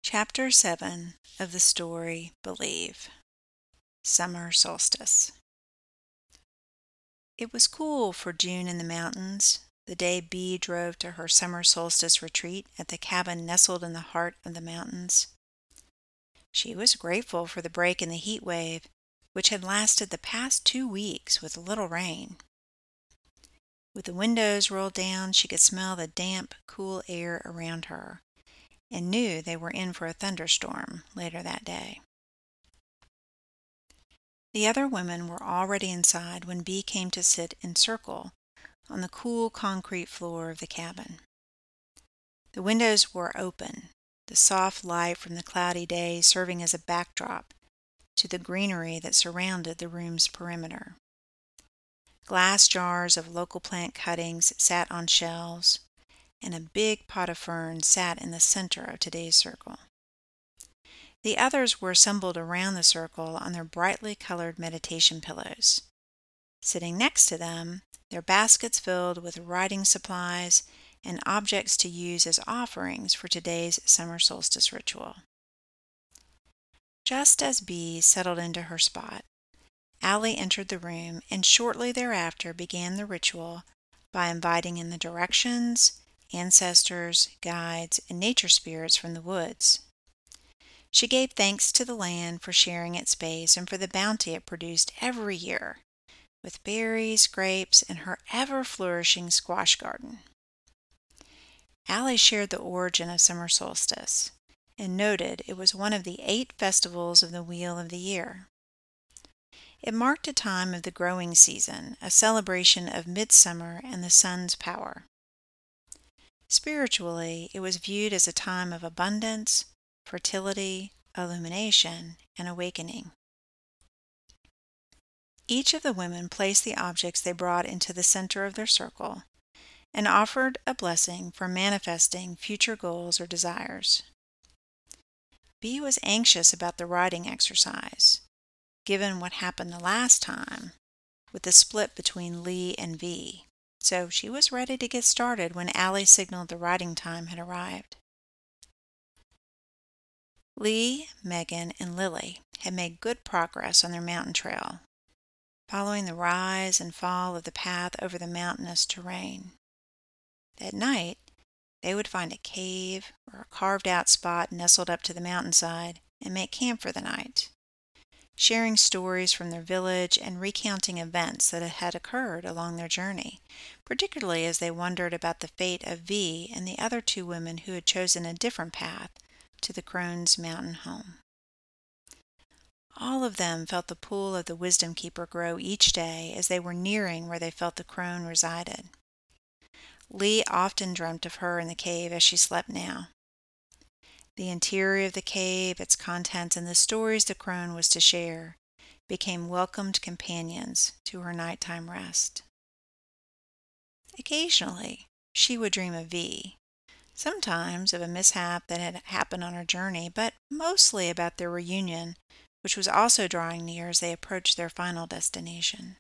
Chapter 7 of the story Believe. Summer Solstice. It was cool for June in the mountains, the day Bee drove to her summer solstice retreat at the cabin nestled in the heart of the mountains. She was grateful for the break in the heat wave, which had lasted the past 2 weeks with little rain. With the windows rolled down, she could smell the damp, cool air around her, and knew they were in for a thunderstorm later that day. The other women were already inside when Bee came to sit in circle on the cool concrete floor of the cabin. The windows were open, the soft light from the cloudy day serving as a backdrop to the greenery that surrounded the room's perimeter. Glass jars of local plant cuttings sat on shelves, and a big pot of ferns sat in the center of today's circle. The others were assembled around the circle on their brightly colored meditation pillows. Sitting next to them, their baskets filled with writing supplies and objects to use as offerings for today's summer solstice ritual. Just as Bee settled into her spot, Allie entered the room and shortly thereafter began the ritual by inviting in the directions, ancestors, guides, and nature spirits from the woods. She gave thanks to the land for sharing its space and for the bounty it produced every year, with berries, grapes, and her ever-flourishing squash garden. Allie shared the origin of summer solstice and noted it was one of the 8 festivals of the Wheel of the Year. It marked a time of the growing season, a celebration of midsummer and the sun's power. Spiritually, it was viewed as a time of abundance, fertility, illumination, and awakening. Each of the women placed the objects they brought into the center of their circle and offered a blessing for manifesting future goals or desires. Bee was anxious about the writing exercise, given what happened the last time with the split between Lee and V, so she was ready to get started when Allie signaled the writing time had arrived. Lee, Megan, and Lily had made good progress on their mountain trail, following the rise and fall of the path over the mountainous terrain. At night, they would find a cave or a carved-out spot nestled up to the mountainside and make camp for the night, sharing stories from their village and recounting events that had occurred along their journey, particularly as they wondered about the fate of V and the other 2 women who had chosen a different path to the Crone's mountain home. All of them felt the pull of the Wisdom Keeper grow each day as they were nearing where they felt the crone resided. Lee often dreamt of her in the cave as she slept now. The interior of the cave, its contents, and the stories the crone was to share became welcomed companions to her nighttime rest. Occasionally, she would dream of V, sometimes of a mishap that had happened on her journey, but mostly about their reunion, which was also drawing near as they approached their final destination.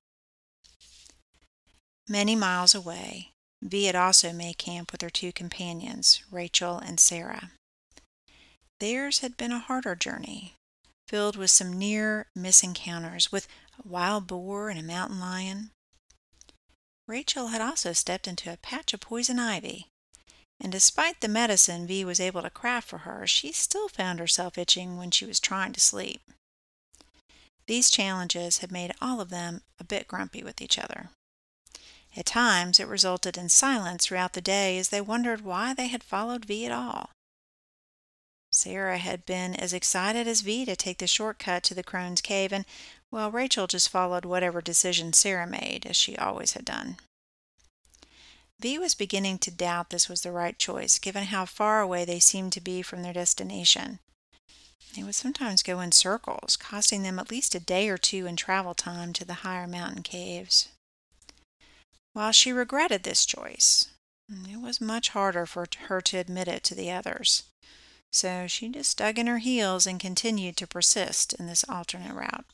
Many miles away, V had also made camp with her 2 companions, Rachel and Sarah. Theirs had been a harder journey, filled with some near-miss encounters with a wild boar and a mountain lion. Rachel had also stepped into a patch of poison ivy, and despite the medicine V was able to craft for her, she still found herself itching when she was trying to sleep. These challenges had made all of them a bit grumpy with each other. At times, it resulted in silence throughout the day as they wondered why they had followed V at all. Sarah had been as excited as V to take the shortcut to the crone's cave, and, well, Rachel just followed whatever decision Sarah made, as she always had done. V was beginning to doubt this was the right choice, given how far away they seemed to be from their destination. They would sometimes go in circles, costing them at least a day or 2 in travel time to the higher mountain caves. While she regretted this choice, it was much harder for her to admit it to the others, so she just dug in her heels and continued to persist in this alternate route.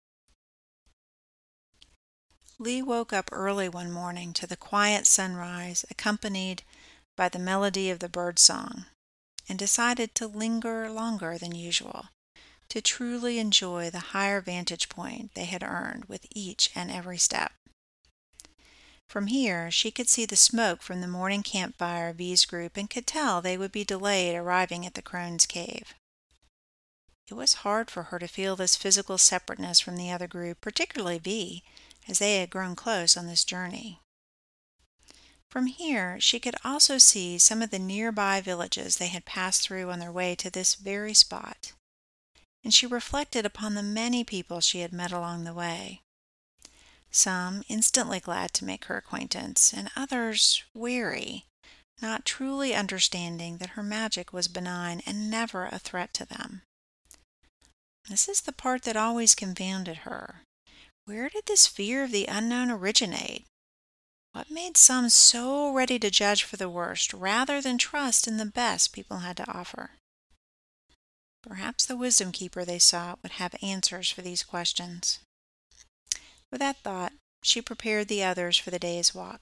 Lee woke up early one morning to the quiet sunrise accompanied by the melody of the bird song. and decided to linger longer than usual to truly enjoy the higher vantage point they had earned with each and every step. From here, she could see the smoke from the morning campfire of V's group and could tell they would be delayed arriving at the Crone's Cave. It was hard for her to feel this physical separateness from the other group, particularly V, as they had grown close on this journey. From here, she could also see some of the nearby villages they had passed through on their way to this very spot, and she reflected upon the many people she had met along the way. Some instantly glad to make her acquaintance, and others wary, not truly understanding that her magic was benign and never a threat to them. This is the part that always confounded her. Where did this fear of the unknown originate? What made some so ready to judge for the worst rather than trust in the best people had to offer? Perhaps the wisdom keeper they sought would have answers for these questions. With that thought, she prepared the others for the day's walk.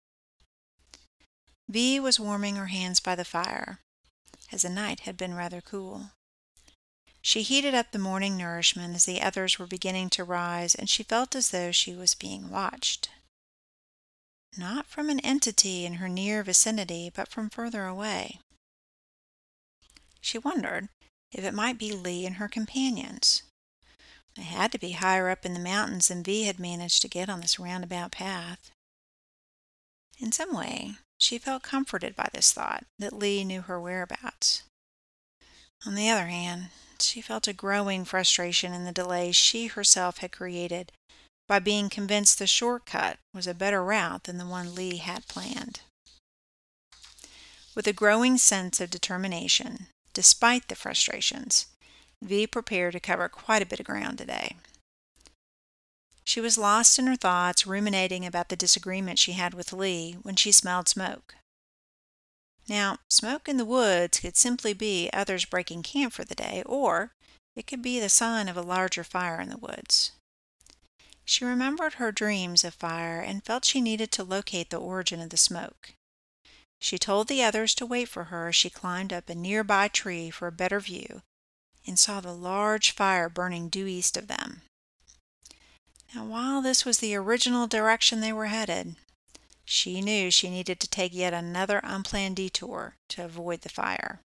V was warming her hands by the fire, as the night had been rather cool. She heated up the morning nourishment as the others were beginning to rise, and she felt as though she was being watched. Not from an entity in her near vicinity, but from further away. She wondered if it might be Lee and her companions. They had to be higher up in the mountains than V had managed to get on this roundabout path. In some way, she felt comforted by this thought that Lee knew her whereabouts. On the other hand, she felt a growing frustration in the delays she herself had created by being convinced the shortcut was a better route than the one Lee had planned. With a growing sense of determination, despite the frustrations, V prepared to cover quite a bit of ground today. She was lost in her thoughts, ruminating about the disagreement she had with Lee when she smelled smoke. Now, smoke in the woods could simply be others breaking camp for the day, or it could be the sign of a larger fire in the woods. She remembered her dreams of fire and felt she needed to locate the origin of the smoke. She told the others to wait for her as she climbed up a nearby tree for a better view and saw the large fire burning due east of them. Now, while this was the original direction they were headed, she knew she needed to take yet another unplanned detour to avoid the fire.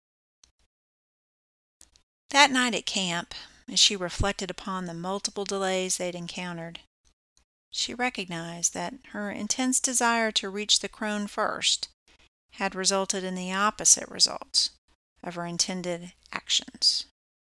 That night at camp, as she reflected upon the multiple delays they'd encountered, she recognized that her intense desire to reach the Crone first had resulted in the opposite results of her intended actions.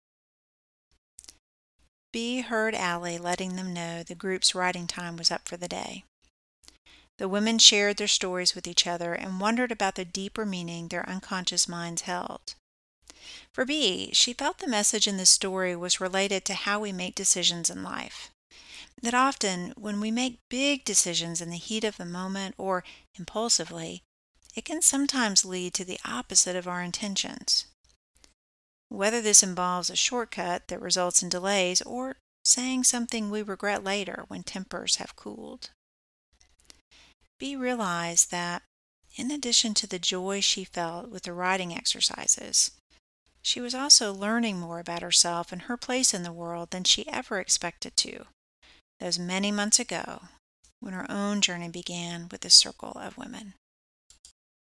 V heard Allie letting them know the group's riding time was up for the day. The women shared their stories with each other and wondered about the deeper meaning their unconscious minds held. For V, she felt the message in this story was related to how we make decisions in life. That often, when we make big decisions in the heat of the moment or impulsively, it can sometimes lead to the opposite of our intentions. Whether this involves a shortcut that results in delays or saying something we regret later when tempers have cooled. B realized that, in addition to the joy she felt with the riding exercises, she was also learning more about herself and her place in the world than she ever expected to, those many months ago when her own journey began with the Circle of Women.